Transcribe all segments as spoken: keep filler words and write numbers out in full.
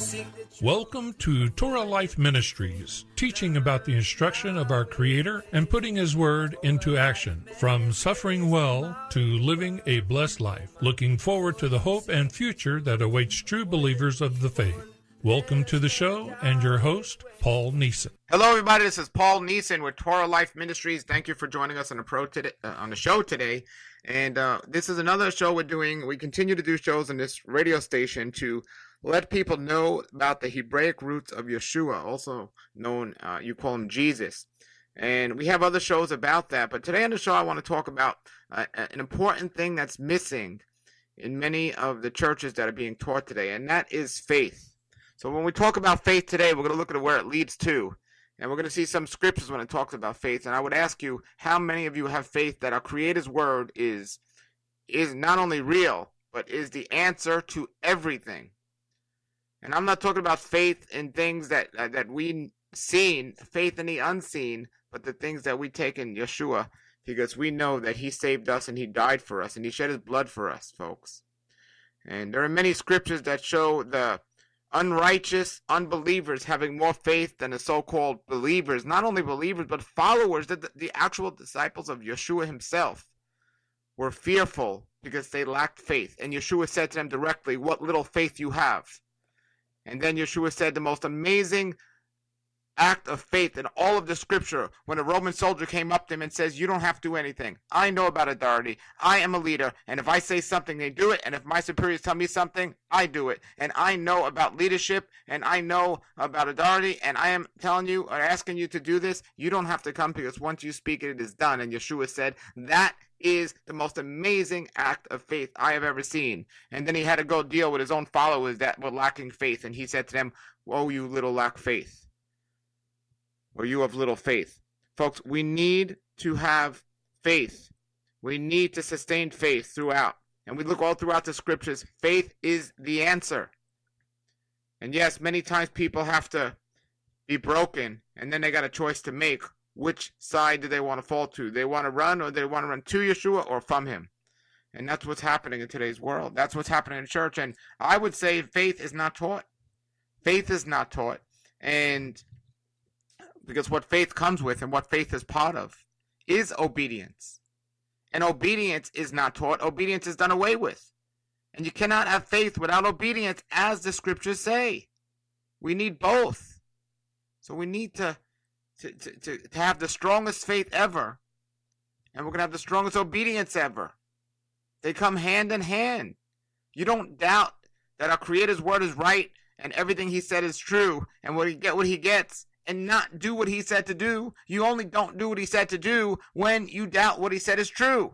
Welcome to Torah Life Ministries, teaching about the instruction of our Creator and putting His Word into action, from suffering well to living a blessed life, looking forward to the hope and future that awaits true believers of the faith. Welcome to the show and your host, Paul Neeson. Hello, everybody. This is Paul Neeson with Torah Life Ministries. Thank you for joining us on the pro today, uh, on the show today. And uh, this is another show we're doing. We continue to do shows on this radio station to let people know about the Hebraic roots of Yeshua, also known, uh, you call him Jesus. And we have other shows about that. But today on the show, I want to talk about uh, an important thing that's missing in many of the churches that are being taught today, and that is faith. So when we talk about faith today, we're going to look at where it leads to. And we're going to see some scriptures when it talks about faith. And I would ask you, how many of you have faith that our Creator's Word is, is not only real, but is the answer to everything? And I'm not talking about faith in things that uh, that we seen, faith in the unseen, but the things that we take in Yeshua, because we know that He saved us and He died for us and He shed His blood for us, folks. And there are many scriptures that show the unrighteous unbelievers having more faith than the so-called believers, not only believers, but followers, that the, the actual disciples of Yeshua Himself were fearful because they lacked faith. And Yeshua said to them directly, "What little faith you have." And then Yeshua said the most amazing act of faith in all of the scripture, when a Roman soldier came up to him and says, "You don't have to do anything. I know about authority. I am a leader. And if I say something, they do it. And if my superiors tell me something, I do it. And I know about leadership, and I know about authority, and I am telling you or asking you to do this. You don't have to come, because once you speak it, it is done." And Yeshua said, that is the most amazing act of faith I have ever seen. And then he had to go deal with his own followers that were lacking faith. And he said to them, "Woe, you little lack faith, or you have little faith." Folks, we need to have faith. We need to sustain faith throughout. And we look all throughout the scriptures. Faith is the answer. And yes, many times people have to be broken, and then they got a choice to make. Which side do they want to fall to? They want to run, or they want to run to Yeshua or from Him? And that's what's happening in today's world. That's what's happening in church. And I would say faith is not taught. Faith is not taught. And because what faith comes with and what faith is part of is obedience. And obedience is not taught. Obedience is done away with. And you cannot have faith without obedience, as the scriptures say. We need both. So we need to, to, to, to, to have the strongest faith ever. And we're going to have the strongest obedience ever. They come hand in hand. You don't doubt that our Creator's Word is right and everything He said is true, and what he get what He gets, and not do what He said to do. You only don't do what He said to do when you doubt what He said is true.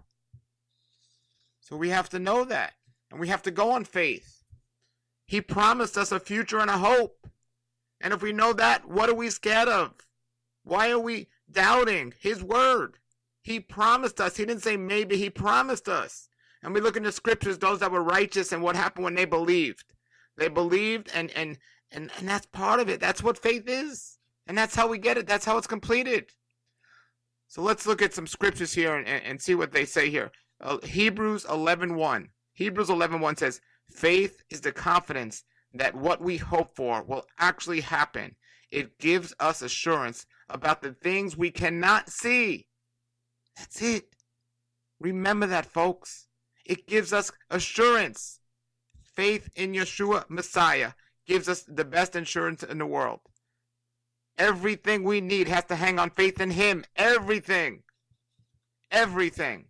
So we have to know that. And we have to go on faith. He promised us a future and a hope. And if we know that, what are we scared of? Why are we doubting His Word? He promised us. He didn't say maybe. He promised us. And we look in the scriptures, those that were righteous, and what happened when they believed. They believed, and, and, and, and that's part of it. That's what faith is. And that's how we get it. That's how it's completed. So let's look at some scriptures here and, and, and see what they say here. Uh, Hebrews eleven one. Hebrews eleven one says, "Faith is the confidence that what we hope for will actually happen. It gives us assurance about the things we cannot see." That's it. Remember that, folks. It gives us assurance. Faith in Yeshua Messiah gives us the best insurance in the world. Everything we need has to hang on faith in Him. Everything. Everything.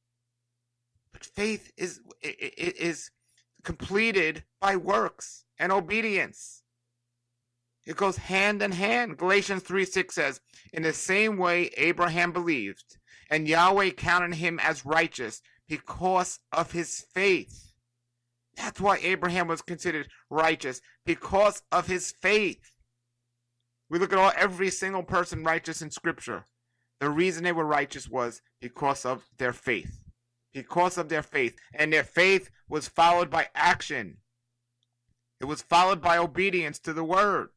But faith is, is completed by works and obedience. It goes hand in hand. Galatians three six says, "In the same way Abraham believed, and Yahweh counted him as righteous because of his faith." That's why Abraham was considered righteous, because of his faith. We look at all every single person righteous in Scripture. The reason they were righteous was because of their faith. Because of their faith. And their faith was followed by action. It was followed by obedience to the Word.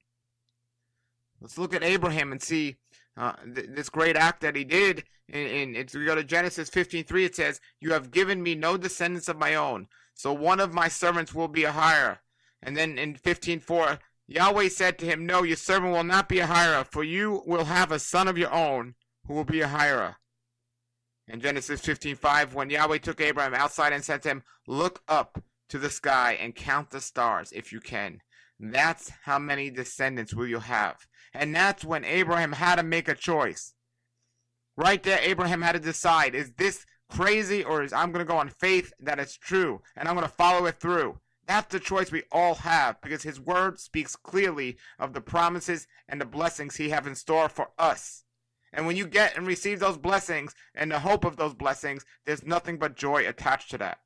Let's look at Abraham and see uh, th- this great act that he did. And if we go to Genesis fifteen three, it says, "You have given me no descendants of my own, so one of my servants will be a hire." And then in fifteen four, Yahweh said to him, no, your servant will not be a hirer, for you will have a son of your own who will be a hirer. In Genesis fifteen five, when Yahweh took Abraham outside and said to him, look up to the sky and count the stars if you can. That's how many descendants will you have. And that's when Abraham had to make a choice. Right there, Abraham had to decide, is this crazy, or is I'm going to go on faith that it's true, and I'm going to follow it through. That's the choice we all have, because his word speaks clearly of the promises and the blessings he has in store for us. And when you get and receive those blessings and the hope of those blessings, there's nothing but joy attached to that.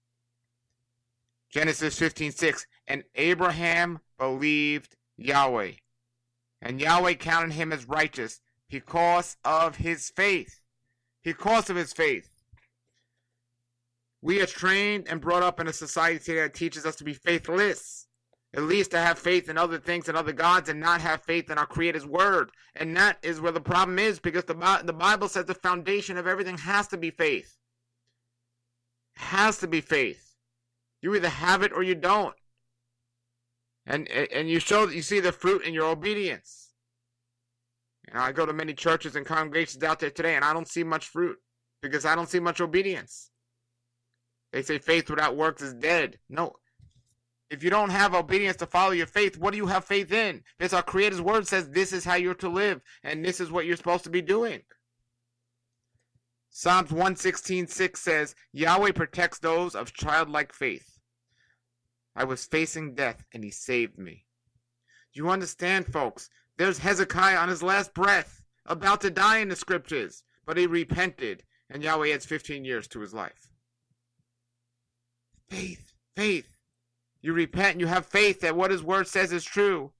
Genesis fifteen six, and Abraham believed Yahweh, and Yahweh counted him as righteous because of his faith. Because of his faith. We are trained and brought up in a society today that teaches us to be faithless. At least to have faith in other things and other gods and not have faith in our Creator's word. And that is where the problem is, because the, the Bible says the foundation of everything has to be faith. Has to be faith. You either have it or you don't. And and you show you see the fruit in your obedience. And I go to many churches and congregations out there today, and I don't see much fruit because I don't see much obedience. They say faith without works is dead. No. If you don't have obedience to follow your faith, what do you have faith in? Because our Creator's word says this is how you're to live, and this is what you're supposed to be doing. Psalms one sixteen six says, Yahweh protects those of childlike faith. I was facing death, and he saved me. Do you understand, folks? There's Hezekiah on his last breath, about to die in the scriptures, but he repented, and Yahweh adds fifteen years to his life. Faith, faith. You repent and you have faith that what his word says is true.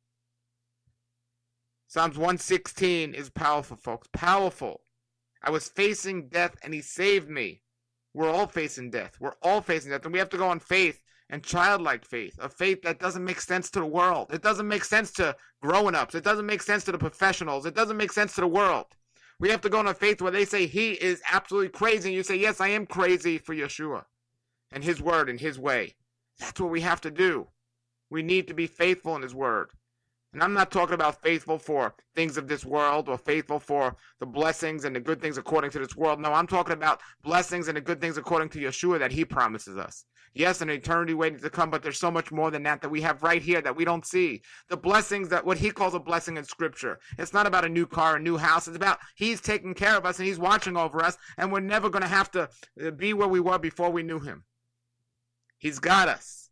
Psalms one sixteen is powerful, folks. Powerful. I was facing death and he saved me. We're all facing death. We're all facing death. And we have to go on faith and childlike faith. A faith that doesn't make sense to the world. It doesn't make sense to grown-ups. It doesn't make sense to the professionals. It doesn't make sense to the world. We have to go on a faith where they say he is absolutely crazy. And you say, yes, I am crazy for Yeshua and his word and his way. That's what we have to do. We need to be faithful in his word. And I'm not talking about faithful for things of this world or faithful for the blessings and the good things according to this world. No, I'm talking about blessings and the good things according to Yeshua that he promises us. Yes, an eternity waiting to come, but there's so much more than that that we have right here that we don't see. The blessings, that what he calls a blessing in scripture. It's not about a new car, a new house. It's about he's taking care of us and he's watching over us, and we're never going to have to be where we were before we knew him. He's got us.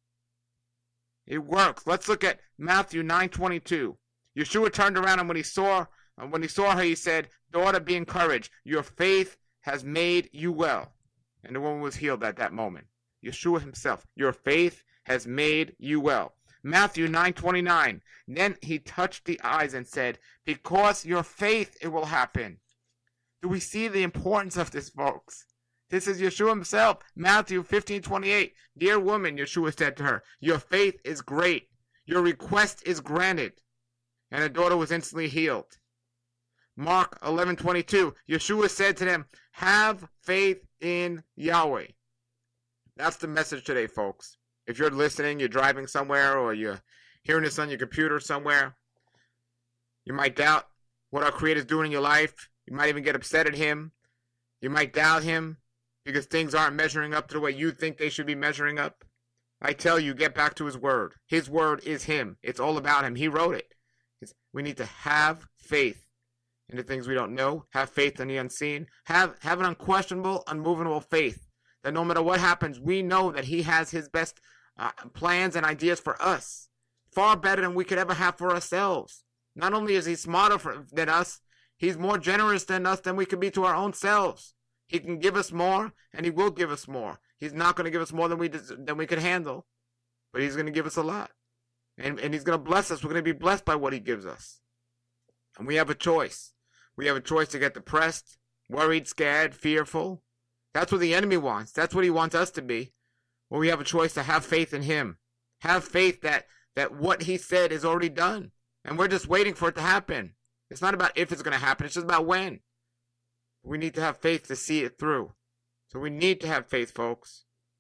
It works. Let's look at Matthew nine twenty-two. Yeshua turned around, and when he saw when he saw her, he said, daughter, be encouraged. Your faith has made you well. And the woman was healed at that moment. Yeshua himself. Your faith has made you well. Matthew nine twenty-nine. Then he touched the eyes and said, because your faith, it will happen. Do we see the importance of this, folks? This is Yeshua himself. Matthew fifteen twenty-eight. Dear woman, Yeshua said to her, your faith is great. Your request is granted. And the daughter was instantly healed. Mark eleven twenty-two. Yeshua said to them, have faith in Yahweh. That's the message today, folks. If you're listening, you're driving somewhere, or you're hearing this on your computer somewhere, you might doubt what our Creator's doing in your life. You might even get upset at him. You might doubt him because things aren't measuring up to the way you think they should be measuring up. I tell you, get back to his word. His word is him. It's all about him. He wrote it. It's, we need to have faith in the things we don't know. Have faith in the unseen. Have, have an unquestionable, unmovable faith that no matter what happens, we know that he has his best uh, plans and ideas for us. Far better than we could ever have for ourselves. Not only is he smarter for, than us, he's more generous than us than we could be to our own selves. He can give us more, and he will give us more. He's not going to give us more than we than we could handle, but he's going to give us a lot. And, and he's going to bless us. We're going to be blessed by what he gives us. And we have a choice. We have a choice to get depressed, worried, scared, fearful. That's what the enemy wants. That's what he wants us to be. Well, we have a choice to have faith in him. Have faith that, that what he said is already done. And we're just waiting for it to happen. It's not about if it's going to happen. It's just about when. We need to have faith to see it through. So we need to have faith, folks.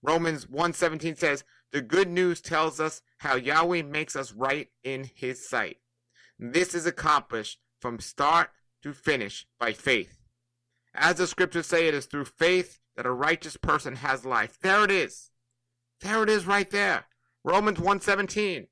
Romans one seventeen says, the good news tells us how Yahweh makes us right in his sight. This is accomplished from start to finish by faith. As the scriptures say, it is through faith that a righteous person has life. There it is. There it is right there. Romans one seventeen.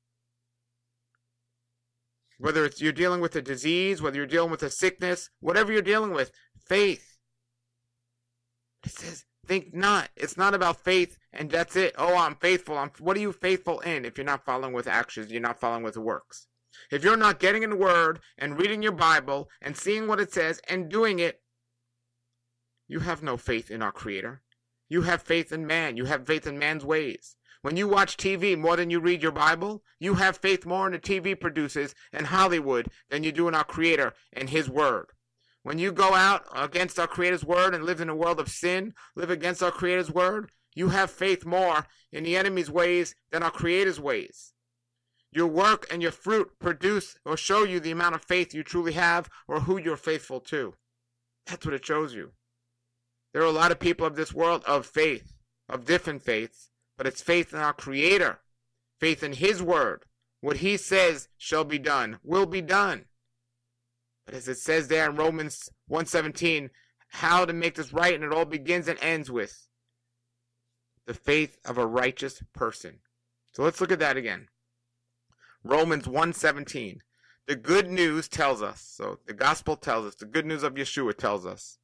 Whether it's you're dealing with a disease, whether you're dealing with a sickness, whatever you're dealing with, faith. It says, think not. It's not about faith and that's it. Oh, I'm faithful. I'm, what are you faithful in if you're not following with actions? You're not following with works. If you're not getting in the Word and reading your Bible and seeing what it says and doing it, you have no faith in our Creator. You have faith in man. You have faith in man's ways. When you watch T V more than you read your Bible, you have faith more in the T V producers and Hollywood than you do in our Creator and His Word. When you go out against our Creator's Word and live in a world of sin, live against our Creator's Word, you have faith more in the enemy's ways than our Creator's ways. Your work and your fruit produce or show you the amount of faith you truly have or who you're faithful to. That's what it shows you. There are a lot of people of this world of faith, of different faiths, but it's faith in our Creator, faith in His Word. What He says shall be done, will be done. But as it says there in Romans one seventeen, how to make this right, and it all begins and ends with the faith of a righteous person. So let's look at that again. Romans one seventeen. The good news tells us, so the gospel tells us, the good news of Yeshua tells us,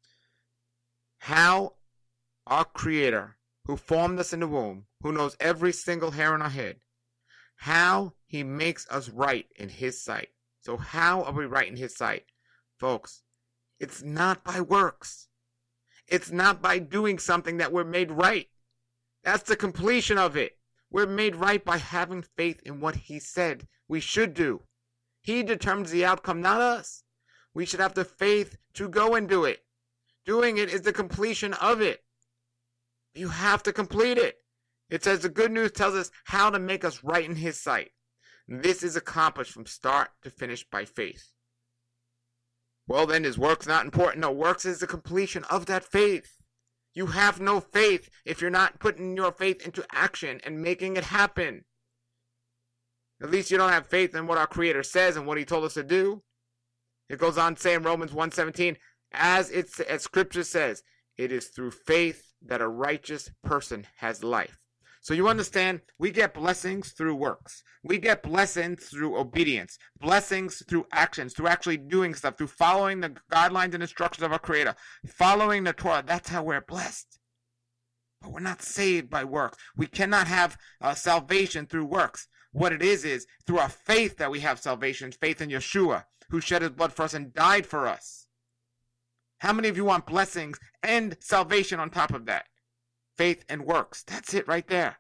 how our Creator, who formed us in the womb, who knows every single hair on our head, how He makes us right in His sight. So how are we right in His sight? Folks, it's not by works. It's not by doing something that we're made right. That's the completion of it. We're made right by having faith in what He said we should do. He determines the outcome, not us. We should have the faith to go and do it. Doing it is the completion of it. You have to complete it. It says the good news tells us how to make us right in His sight. This is accomplished from start to finish by faith. Well then, is works not important? No, works is the completion of that faith. You have no faith if you're not putting your faith into action and making it happen. At least you don't have faith in what our Creator says and what He told us to do. It goes on to say in Romans one seventeen, as it's as Scripture says, it is through faith that a righteous person has life. So you understand, we get blessings through works. We get blessings through obedience. Blessings through actions, through actually doing stuff, through following the guidelines and instructions of our Creator. Following the Torah, that's how we're blessed. But we're not saved by works. We cannot have uh, salvation through works. What it is is through our faith that we have salvation, faith in Yeshua, who shed His blood for us and died for us. How many of you want blessings and salvation on top of that? Faith and works. That's it right there.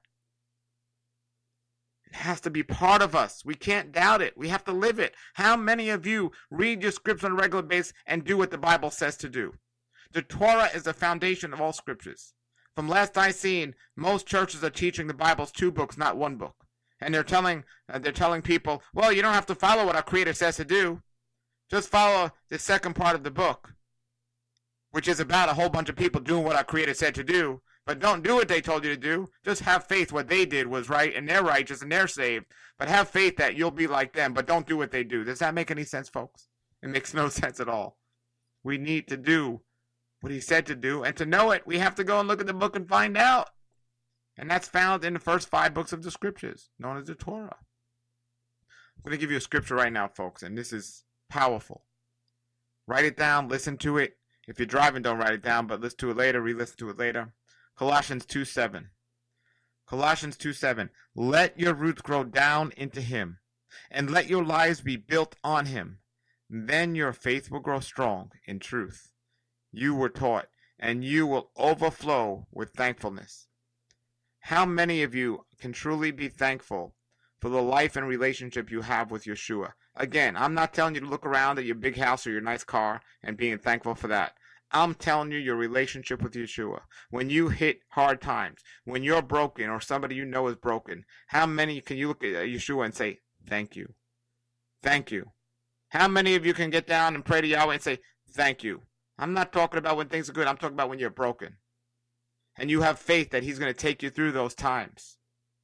It has to be part of us. We can't doubt it. We have to live it. How many of you read your scriptures on a regular basis and do what the Bible says to do? The Torah is the foundation of all scriptures. From last I seen, most churches are teaching the Bible's two books, not one book. And they're telling uh, they're telling people, well, you don't have to follow what our Creator says to do. Just follow the second part of the book, which is about a whole bunch of people doing what our Creator said to do. But don't do what they told you to do. Just have faith what they did was right, and they're righteous, and they're saved. But have faith that you'll be like them, but don't do what they do. Does that make any sense, folks? It makes no sense at all. We need to do what He said to do, and to know it, we have to go and look at the book and find out. And that's found in the first five books of the Scriptures, known as the Torah. I'm going to give you a scripture right now, folks, and this is powerful. Write it down, listen to it. If you're driving, don't write it down, but listen to it later, re-listen to it later. Colossians two seven. Colossians two seven. Let your roots grow down into Him, and let your lives be built on Him. Then your faith will grow strong in truth. You were taught, and you will overflow with thankfulness. How many of you can truly be thankful for the life and relationship you have with Yeshua? Again, I'm not telling you to look around at your big house or your nice car and being thankful for that. I'm telling you your relationship with Yeshua. When you hit hard times, when you're broken or somebody you know is broken, how many can you look at Yeshua and say, thank you? Thank you. How many of you can get down and pray to Yahweh and say, thank you? I'm not talking about when things are good. I'm talking about when you're broken. and you have faith that he's going to take you through those times.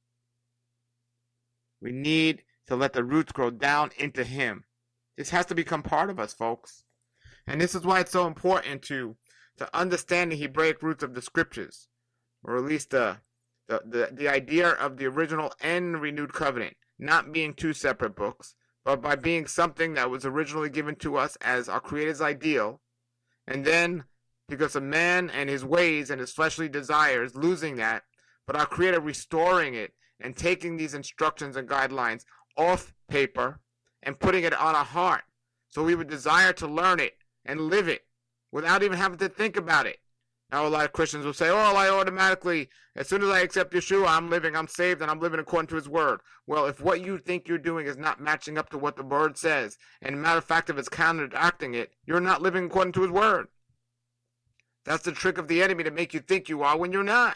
We need to let the roots grow down into him. This has to become part of us, folks. And this is why it's so important to, to understand the Hebraic roots of the scriptures, or at least the, the, the, the idea of the original and renewed covenant, not being two separate books, but by being something that was originally given to us as our Creator's ideal, and then, because of man and his ways and his fleshly desires, losing that, but our Creator restoring it and taking these instructions and guidelines off paper and putting it on our heart, so we would desire to learn it and live it without even having to think about it. Now, a lot of Christians will say, oh, I automatically, as soon as I accept Yeshua, I'm living, I'm saved, and I'm living according to his word. Well, if what you think you're doing is not matching up to what the word says, and matter of fact, if it's counteracting it, you're not living according to his word. That's the trick of the enemy, to make you think you are when you're not.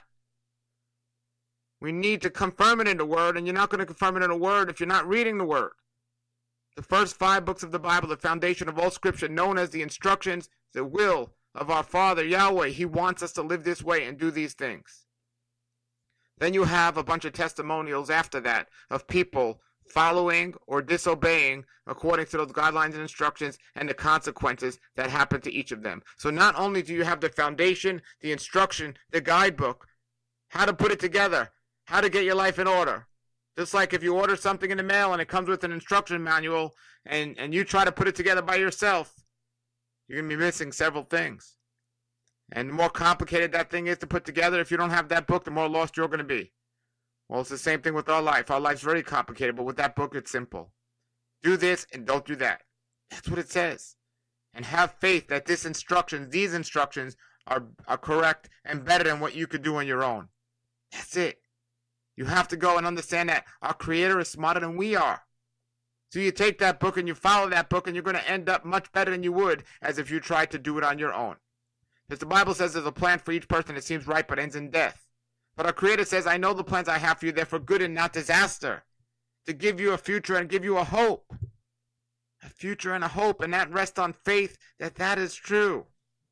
We need to confirm it in the word, and you're not going to confirm it in the word if you're not reading the word. The first five books of the Bible, the foundation of all scripture, known as the instructions, the will of our Father, Yahweh. He wants us to live this way and do these things. Then you have a bunch of testimonials after that of people following or disobeying according to those guidelines and instructions and the consequences that happen to each of them. So not only do you have the foundation, the instruction, the guidebook, how to put it together, how to get your life in order. Just like if you order something in the mail and it comes with an instruction manual and, and you try to put it together by yourself, you're going to be missing several things. And the more complicated that thing is to put together, if you don't have that book, the more lost you're going to be. Well, it's the same thing with our life. Our life's very complicated, but with that book, it's simple. Do this and don't do that. That's what it says. And have faith that this instructions, these instructions are, are correct and better than what you could do on your own. That's it. You have to go and understand that our Creator is smarter than we are. So you take that book and you follow that book, and you're going to end up much better than you would as if you tried to do it on your own. Because the Bible says there's a plan for each person that seems right but ends in death. But our Creator says, I know the plans I have for you, they're for good and not disaster. To give you a future and give you a hope. A future and a hope, and that rests on faith that that is true.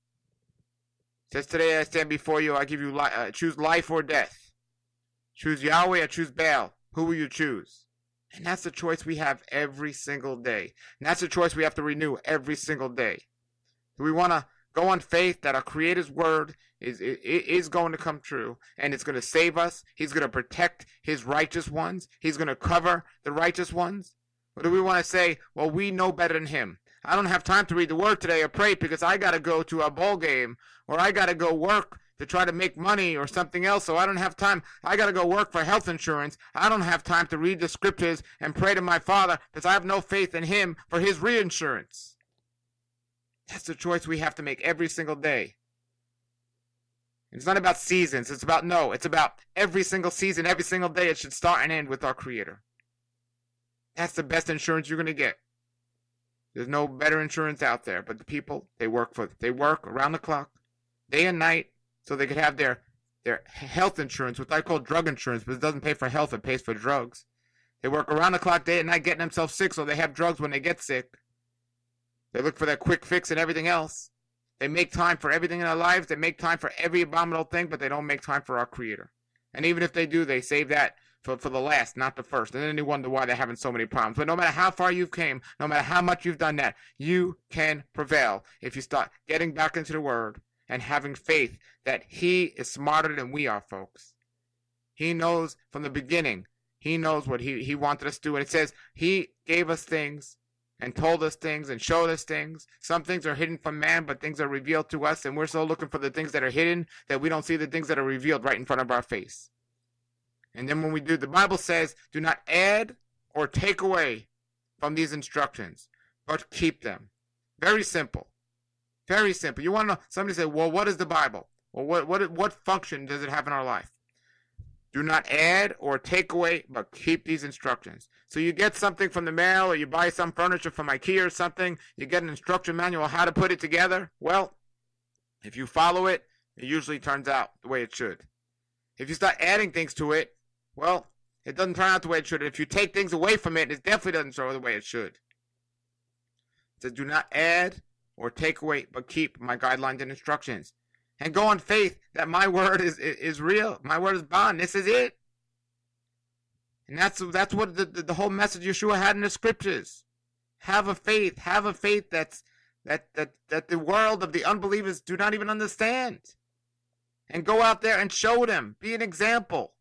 It says, today I stand before you, I give you li- uh, choose life or death. Choose Yahweh or choose Baal. Who will you choose? And that's the choice we have every single day. And that's the choice we have to renew every single day. Do we want to go on faith that our Creator's word is, is, is going to come true, and it's going to save us? He's going to protect his righteous ones. He's going to cover the righteous ones. Or do we want to say, well, we know better than him? I don't have time to read the word today or pray because I got to go to a ball game, or I got to go work to try to make money or something else, so I don't have time. I got to go work for health insurance. I don't have time to read the scriptures and pray to my Father because I have no faith in him for his reinsurance. That's the choice we have to make every single day. It's not about seasons. It's about, no, it's about every single season, every single day. It should start and end with our Creator. That's the best insurance you're going to get. There's no better insurance out there, but the people, they work for, they work around the clock, day and night, so they could have their, their health insurance, which I call drug insurance, but it doesn't pay for health, it pays for drugs. They work around the clock, day and night, getting themselves sick, so they have drugs when they get sick. They look for that quick fix and everything else. They make time for everything in their lives. They make time for every abominable thing, but they don't make time for our Creator. And even if they do, they save that for, for the last, not the first. And then they wonder why they're having so many problems. But no matter how far you've came, no matter how much you've done that, you can prevail if you start getting back into the Word and having faith that he is smarter than we are, folks. He knows from the beginning. He knows what he, he wanted us to do. And it says he gave us things and told us things and showed us things. Some things are hidden from man, but things are revealed to us. And we're so looking for the things that are hidden that we don't see the things that are revealed right in front of our face. And then when we do, the Bible says, do not add or take away from these instructions, but keep them. Very simple. Very simple. You want to know, somebody say, well, what is the Bible? Well, what, what, what function does it have in our life? Do not add or take away, but keep these instructions. So you get something from the mail, or you buy some furniture from IKEA or something, you get an instruction manual how to put it together. Well, if you follow it, it usually turns out the way it should. If you start adding things to it, well, it doesn't turn out the way it should. If you take things away from it, it definitely doesn't turn out the way it should. It says, do not add or take away, but keep my guidelines and instructions. And go on faith that my word is, is, is real. My word is bond. This is it. And that's, that's what the, the, the whole message Yeshua had in the scriptures. Have a faith. Have a faith that's, that, that, that the world of the unbelievers do not even understand. And go out there and show them. Be an example.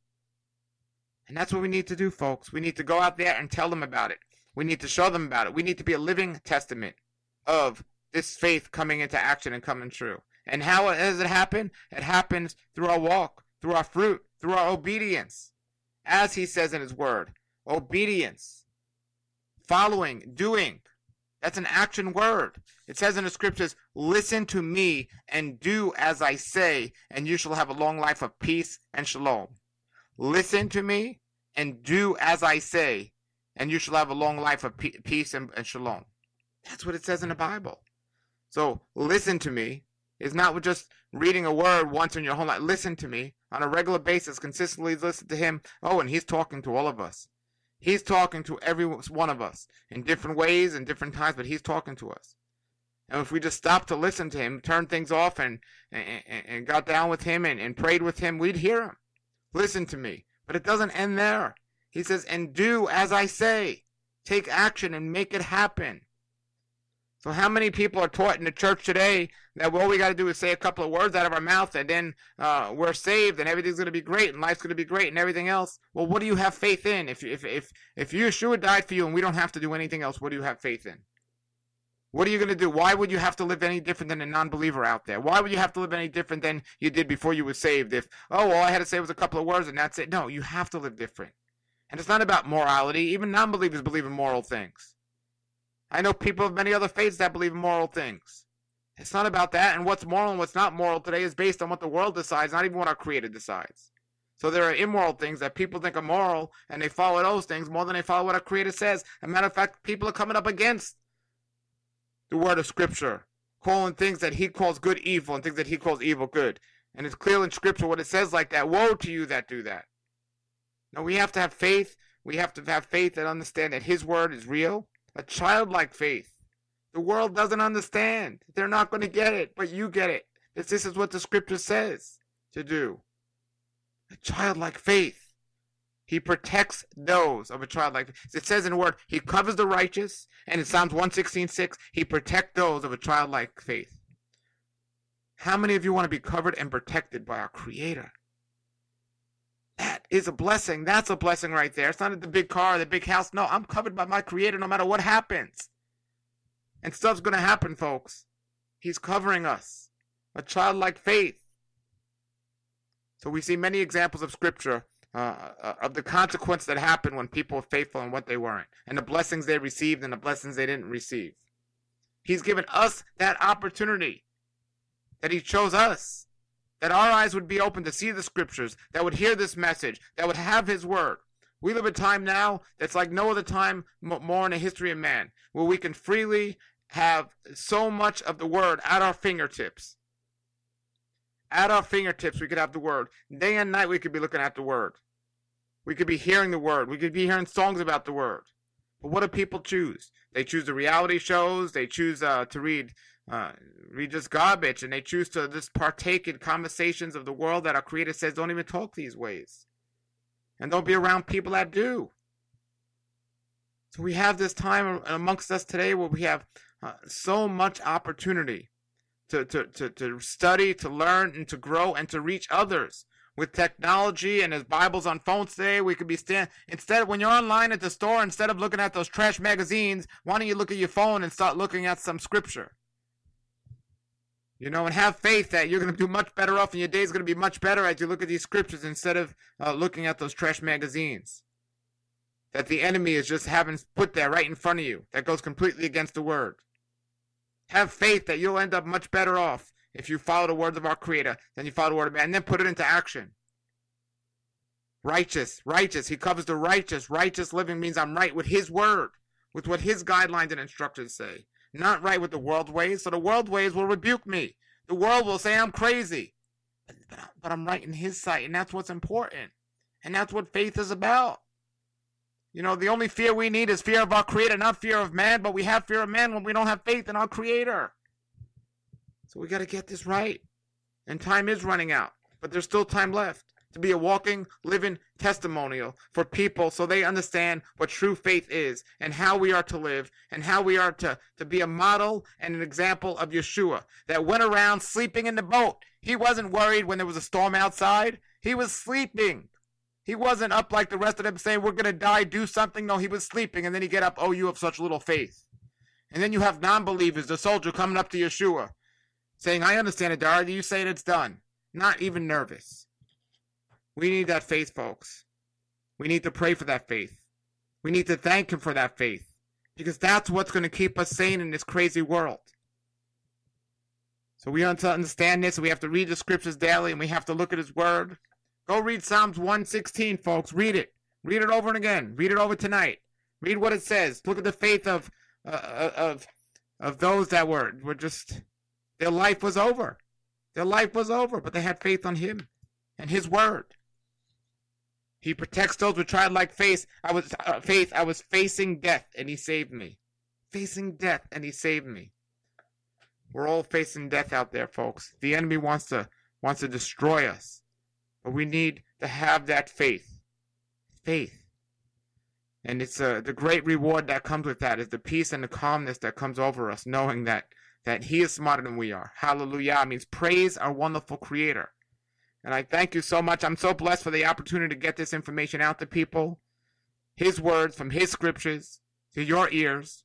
And that's what we need to do, folks. We need to go out there and tell them about it. We need to show them about it. We need to be a living testament of this faith coming into action and coming true. And how does it happen? It happens through our walk, through our fruit, through our obedience. As he says in his word, obedience, following, doing. That's an action word. It says in the scriptures, listen to me and do as I say, and you shall have a long life of peace and shalom. Listen to me and do as I say, and you shall have a long life of peace and, and shalom. That's what it says in the Bible. So listen to me is not just reading a word once in your whole life. Listen to me on a regular basis, consistently listen to him. Oh, and he's talking to all of us. He's talking to every one of us in different ways and different times, but he's talking to us. And if we just stopped to listen to him, turned things off and, and, and got down with him and, and prayed with him, we'd hear him. Listen to me. But it doesn't end there. He says, and do as I say. Take action and make it happen. So how many people are taught in the church today that all we got to do is say a couple of words out of our mouth and then uh, we're saved and everything's going to be great and life's going to be great and everything else? Well, what do you have faith in? If if if if Yeshua died for you and we don't have to do anything else, what do you have faith in? What are you going to do? Why would you have to live any different than a non-believer out there? Why would you have to live any different than you did before you were saved? If, oh, all I had to say was a couple of words and that's it. No, you have to live different. And it's not about morality. Even non-believers believe in moral things. I know people of many other faiths that believe in moral things. It's not about that. And what's moral and what's not moral today is based on what the world decides, not even what our Creator decides. So there are immoral things that people think are moral, and they follow those things more than they follow what our Creator says. As a matter of fact, people are coming up against the word of Scripture, calling things that he calls good evil and things that he calls evil good. And it's clear in Scripture what it says like that. Woe to you that do that. Now we have to have faith. We have to have faith and understand that his word is real. A childlike faith. The world doesn't understand. They're not going to get it, but you get it. This, this is what the scripture says to do. A childlike faith. He protects those of a childlike faith. It says in the word, he covers the righteous, and in Psalms one sixteen six, he protects those of a childlike faith. How many of you want to be covered and protected by our Creator? That is a blessing. That's a blessing right there. It's not the big car, the big house. No, I'm covered by my Creator no matter what happens. And stuff's going to happen, folks. He's covering us. A childlike faith. So we see many examples of Scripture uh, of the consequence that happened when people were faithful and what they weren't. And the blessings they received and the blessings they didn't receive. He's given us that opportunity. That he chose us. That our eyes would be open to see the scriptures, that would hear this message, that would have his word. We live a time now that's like no other time more in the history of man, where we can freely have so much of the word at our fingertips. At our fingertips, we could have the word. Day and night, we could be looking at the word. We could be hearing the word. We could be hearing songs about the word. But what do people choose? They choose the reality shows. They choose uh, to read Uh, read just garbage, and they choose to just partake in conversations of the world that our Creator says don't even talk these ways. And don't be around people that do. So we have this time amongst us today where we have uh, so much opportunity to, to, to, to study, to learn, and to grow, and to reach others. With technology and as Bibles on phones today, we could be stand instead when you're online at the store, instead of looking at those trash magazines, why don't you look at your phone and start looking at some scripture? You know, and have faith that you're going to do much better off and your day's going to be much better as you look at these scriptures instead of uh, looking at those trash magazines that the enemy is just having put there right in front of you that goes completely against the word. Have faith that you'll end up much better off if you follow the words of our Creator than you follow the word of man, and then put it into action. Righteous, righteous. He covers the righteous. Righteous living means I'm right with his word, with what his guidelines and instructions say. Not right with the world ways, so the world ways will rebuke me. The world will say I'm crazy. But, but, but I'm right in his sight, and that's what's important. And that's what faith is about. You know, the only fear we need is fear of our Creator, not fear of man, but we have fear of man when we don't have faith in our Creator. So we got to get this right. And time is running out, but there's still time left to be a walking, living testimonial for people so they understand what true faith is and how we are to live and how we are to, to be a model and an example of Yeshua that went around sleeping in the boat. He wasn't worried when there was a storm outside. He was sleeping. He wasn't up like the rest of them saying, we're going to die, do something. No, he was sleeping, and then he get up, oh, you have such little faith. And then you have non-believers, the soldier coming up to Yeshua saying, I understand it, Dara. You say it's done. Not even nervous. We need that faith, folks. We need to pray for that faith. We need to thank him for that faith, because that's what's going to keep us sane in this crazy world. So we have to understand this. We have to read the scriptures daily, and we have to look at his word. Go read Psalms one sixteen, folks. Read it. Read it over and again. Read it over tonight. Read what it says. Look at the faith of uh, of of those that were were just, their life was over. Their life was over, but they had faith on him and his word. He protects those with childlike faith. I was uh, faith. I was facing death, and he saved me. Facing death, and he saved me. We're all facing death out there, folks. The enemy wants to wants to destroy us, but we need to have that faith. Faith, and it's uh, the great reward that comes with that is the peace and the calmness that comes over us, knowing that that he is smarter than we are. Hallelujah means praise our wonderful Creator. And I thank you so much. I'm so blessed for the opportunity to get this information out to people. His words from his scriptures to your ears.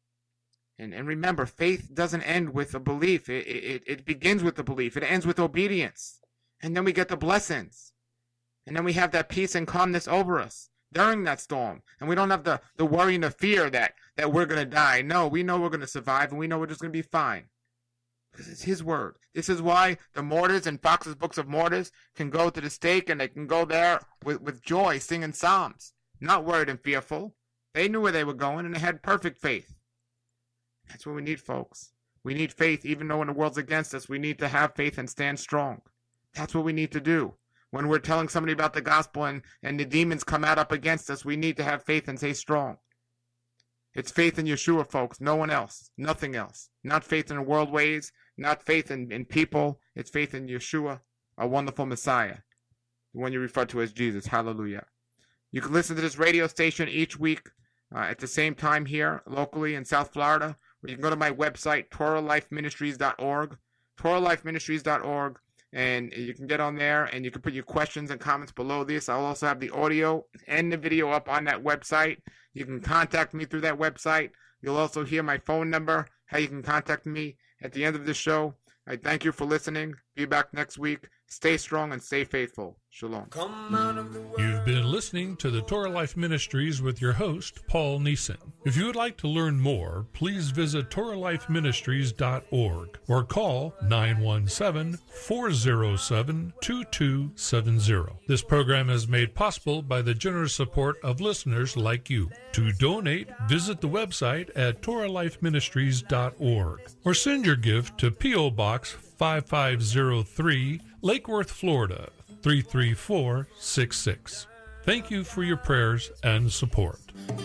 And and remember, faith doesn't end with a belief. It, it, it begins with the belief. It ends with obedience. And then we get the blessings. And then we have that peace and calmness over us during that storm. And we don't have the, the worry and the fear that, that we're going to die. No, we know we're going to survive, and we know we're just going to be fine. Because it's his word. This is why the Mortars and Fox's Books of Mortars can go to the stake, and they can go there with, with joy, singing psalms. Not worried and fearful. They knew where they were going, and they had perfect faith. That's what we need, folks. We need faith. Even though when the world's against us, we need to have faith and stand strong. That's what we need to do. When we're telling somebody about the gospel and, and the demons come out up against us, we need to have faith and stay strong. It's faith in Yeshua, folks. No one else. Nothing else. Not faith in the world ways. Not faith in, in people. It's faith in Yeshua, a wonderful Messiah. The one you refer to as Jesus. Hallelujah. You can listen to this radio station each week uh, at the same time here locally in South Florida. Or you can go to my website, Torah Life Ministries dot org. Torah Life Ministries dot org. And you can get on there and you can put your questions and comments below this. I'll also have the audio and the video up on that website. You can contact me through that website. You'll also hear my phone number, how you can contact me at the end of the show. I thank you for listening. Be back next week. Stay strong and stay faithful. Shalom. You've been listening to the Torah Life Ministries with your host, Paul Neeson. If you would like to learn more, please visit Torah Life Ministries dot org or call nine one seven, four zero seven, two two seven zero. This program is made possible by the generous support of listeners like you. To donate, visit the website at Torah Life Ministries dot org or send your gift to P O. Box five five zero three, Lake Worth, Florida, three three four six six. Thank you for your prayers and support.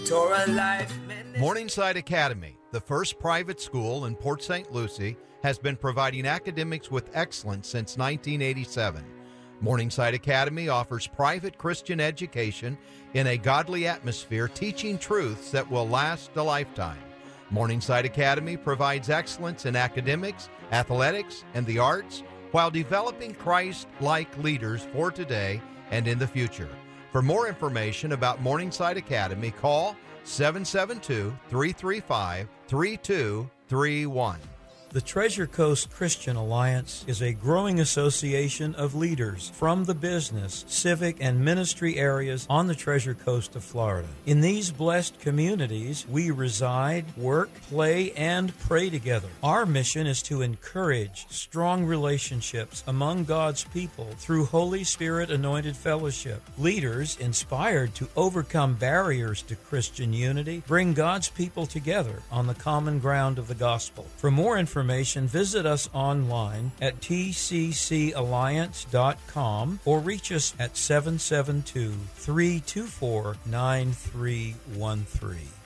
Morningside Academy, the first private school in Port Saint Lucie, has been providing academics with excellence since nineteen eighty-seven. Morningside Academy offers private Christian education in a godly atmosphere, teaching truths that will last a lifetime. Morningside Academy provides excellence in academics, athletics, and the arts, while developing Christ-like leaders for today and in the future. For more information about Morningside Academy, call seven seven two, three three five, three two three one. The Treasure Coast Christian Alliance is a growing association of leaders from the business, civic, and ministry areas on the Treasure Coast of Florida. In these blessed communities, we reside, work, play, and pray together. Our mission is to encourage strong relationships among God's people through Holy Spirit-anointed fellowship. Leaders, inspired to overcome barriers to Christian unity, bring God's people together on the common ground of the gospel. For more information, visit us online at T C C alliance dot com or reach us at seven seven two, three two four, nine three one three.